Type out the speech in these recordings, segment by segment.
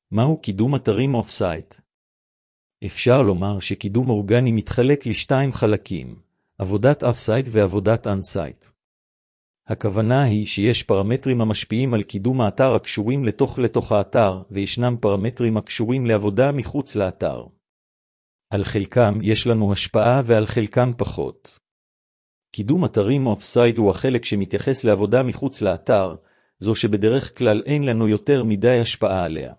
מהו קידום אתרים אוף-סייט? אפשר לומר שקידום אורגני מתחלק לשתיים חלקים, עבודת אוף-סייט ועבודת און-סייט. הכוונה היא שיש פרמטרים המשפיעים על קידום האתר הקשורים לתוך האתר, וישנם פרמטרים הקשורים לעבודה מחוץ לאתר. על חלקם יש לנו השפעה ועל חלקם פחות. קידום אתרים אוף-סייט הוא החלק שמתייחס לעבודה מחוץ לאתר, זו שבדרך כלל אין לנו יותר מדי השפעה עליה.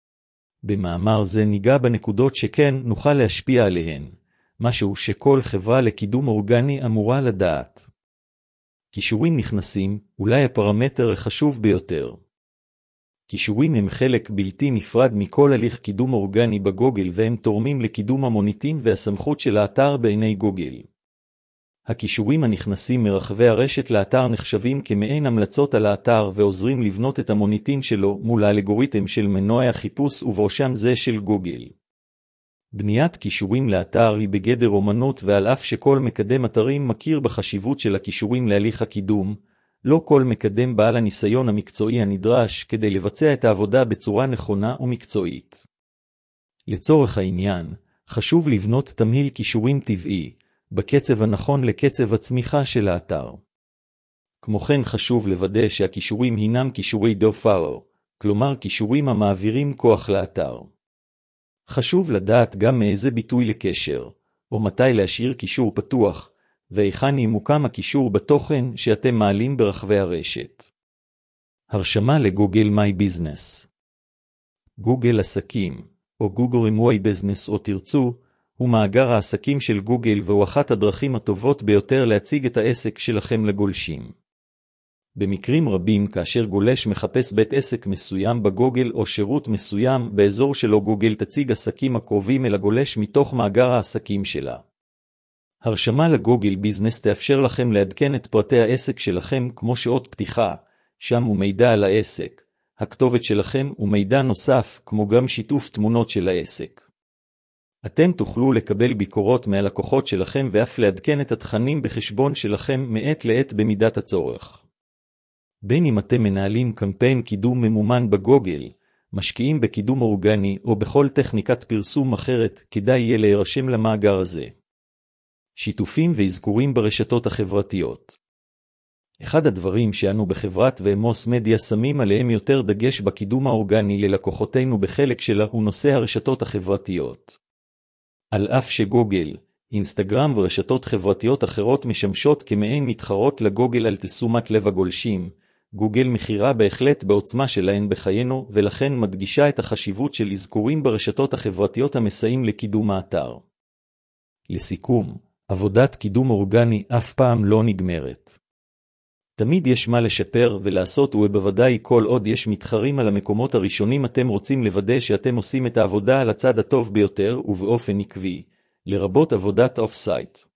במאמר זה ניגע בנקודות שכן נוכל להשפיע עליהן, משהו שכל חברה לקידום אורגני אמורה לדעת. קישורים נכנסים, אולי הפרמטר החשוב ביותר. קישורים הם חלק בלתי נפרד מכל הליך קידום אורגני בגוגל, והם תורמים לקידום המוניטין והסמכות של האתר בעיני גוגל. הקישורים הנכנסים מרחבי הרשת לאתר נחשבים כמעין המלצות על האתר ועוזרים לבנות את המוניטין שלו מול האלגוריתם של מנוע החיפוש ובראשם זה של גוגל. בניית קישורים לאתר היא בגדר אומנות, ועל אף שכל מקדם אתרים מכיר בחשיבות של הקישורים להליך הקידום, לא כל מקדם בעל הניסיון המקצועי הנדרש כדי לבצע את העבודה בצורה נכונה ומקצועית. לצורך העניין, חשוב לבנות תמהיל קישורים טבעי, בקצב הנכון לקצב הצמיחה של האתר. כמו כן חשוב לוודא שהקישורים הינם קישורי do-follow, כלומר קישורים המעבירים כוח לאתר. חשוב לדעת גם מאיזה ביטוי לקשר, או מתי להשאיר קישור פתוח, והיכן ימוקם הקישור בתוכן שאתם מעלים ברחבי הרשת. הרשמה לגוגל מיי ביזנס. גוגל עסקים, או גוגל מיי ביזנס או תרצו, הוא מאגר העסקים של גוגל, והוא אחת הדרכים הטובות ביותר להציג את העסק שלכם לגולשים. במקרים רבים כאשר גולש מחפש בית עסק מסוים בגוגל או שירות מסוים באזור שלו, גוגל תציג עסקים הקרובים אל הגולש מתוך מאגר העסקים שלה. הרשמה לגוגל ביזנס תאפשר לכם לעדכן את פרטי העסק שלכם כמו שעות פתיחה, שם הוא מידע על העסק, הכתובת שלכם ומידע נוסף כמו גם שיתוף תמונות של העסק. אתם תוכלו לקבל ביקורות מהלקוחות שלכם ואף לעדכן את התכנים בחשבון שלכם מעת לעת במידת הצורך. בין אם אתם מנהלים קמפיין קידום ממומן בגוגל, משקיעים בקידום אורגני או בכל טכניקת פרסום אחרת, כדאי יהיה להירשם למאגר הזה. שיתופים ואזכורים ברשתות החברתיות. אחד הדברים שאנו בחברת ואמוס מדיה שמים עליהם יותר דגש בקידום האורגני ללקוחותינו בחלק שלה הוא נושא הרשתות החברתיות. על אף שגוגל, אינסטגרם ורשתות חברתיות אחרות משמשות כמעין מתחרות לגוגל על תשומת לב הגולשים, גוגל מכירה בהחלט בעוצמה שלהן בחיינו, ולכן מדגישה את החשיבות של אזכורים ברשתות החברתיות המסייעים לקידום האתר. לסיכום, עבודת קידום אורגני אף פעם לא נגמרת. תמיד יש מה לשפר ולעשות, ובוודאי כל עוד יש מתחרים על המקומות הראשונים אתם רוצים לוודא שאתם עושים את העבודה על הצד הטוב ביותר ובאופן עקבי, לרבות עבודת אוף-סייט.